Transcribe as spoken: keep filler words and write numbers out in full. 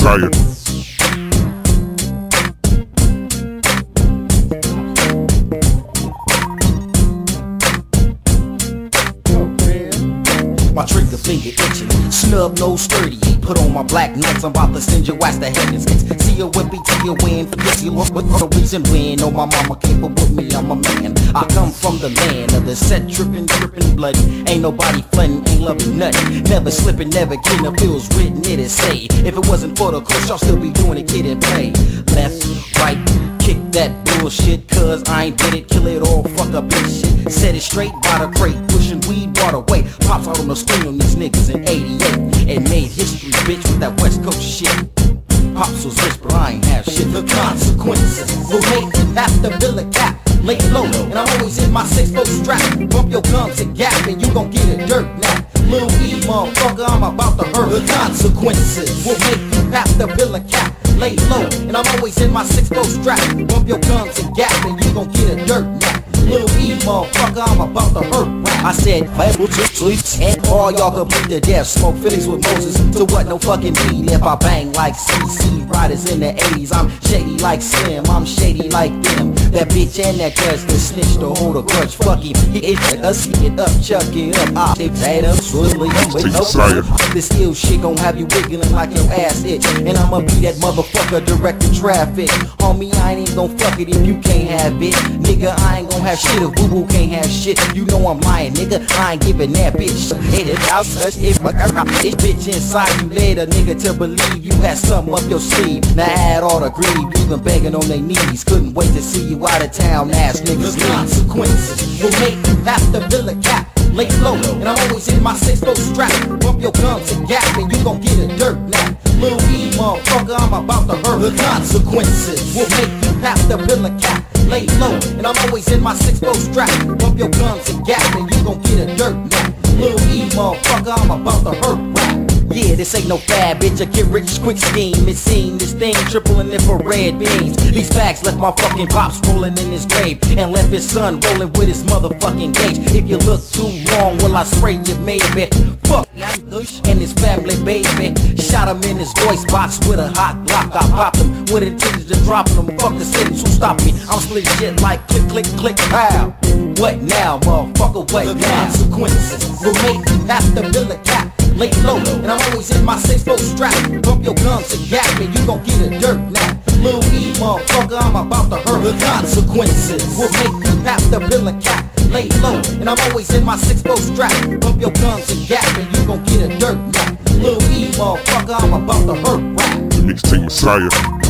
Messiah. My trigger finger itching, snub nose sturdy. Put on my black knights, I'm about to send your ass to heaven's gates. See you whippy till you win, forget you look with no reason win. Oh, my mama came up with me, I'm a man. I come from the land of the set trippin', drippin' bloody. Ain't nobody floodin', ain't loving nothing. Never slippin', never kidding, the feels written, it is say. If it wasn't for the course, y'all still be doing it, kid and play. Left, right, kick that bullshit, cause I ain't did it, kill it all, fuck up this shit. Set it straight by the crate, pushing weed, brought away. Pops out on the screen on these niggas in eighty-eight and made history, bitch, with that West Coast shit. Pops was rich, but I ain't have shit. The consequences will make you have to build a cap. Lay low, and I'm always in my six-foot strap. Bump your gums and gap, and you gon' get a dirt nap. Lil E, motherfucker, I'm about to hurt. The consequences will make you have to build a cap. Lay low, and I'm always in my six-foot strap. Bump your gums and gap, and you gon' get a dirt nap. Lil E, motherfucker, I'm about to hurt rap. I said, Bible to sleep, and all y'all complete to death. Smoke Phillies with Moses, to what no fucking need. If I bang like C C riders in the eighties, I'm shady like Slim, I'm shady like them. That bitch and that judge that snitched to hold a grudge. Fuck him, he hit us, hit it up, chuck it up. I they paid up, swiftly, with no this ill shit gon' have you wiggling like your ass itch. And I'ma be that motherfucker directing traffic. Homie, I ain't even gon' fuck it if you can't have it. Nigga, I ain't gon' have shit if boo boo can't have shit. You know I'm lying, nigga, I ain't giving that bitch. Hit it out, touch it, fuck around. This bitch inside you led a nigga to believe you had something up your sleeve. Now I had all the greed, even begging on their knees. Couldn't wait to see you out of town, ass niggas. The consequences will make you have to build a cap. Lay low, and I'm always in my six-foot strap. Bump your gums and gap, and you gon' get a dirt nap. Lil E, motherfucker, I'm about to hurt. The consequences will make you have to build a cap. Lay low, and I'm always in my six-foot strap. Bump your gums and gap, and you gon' get a dirt nap. Lil E, motherfucker, I'm about to hurt rap. Yeah, this ain't no fad, bitch, a get rich quick scheme. It seemed this thing tripling it for red beans. These facts left my fucking pops rolling in his grave, and left his son rolling with his motherfucking gauge. If you look too long, will I spray you maybe? Fuck and his family, baby. Shot him in his voice box with a hot block. I popped him with intentions to drop him. Fuck the sentence, who stop me? I'm splitting shit like click, click, click, pow. What now, motherfucker, what now? Consequences will make you have to build a cap. Lay low, and I'm always in my six-foot strap. Bump your gums and gap, and you gon' get a dirt nap. Lil E, motherfucker, I'm about to hurt. The consequences will make you have to build a cap. Lay low, and I'm always in my six-foot strap. Bump your gums and gap, and you gon' get a dirt nap. Lil E, motherfucker, I'm about to hurt rap. Mixtape Messiah.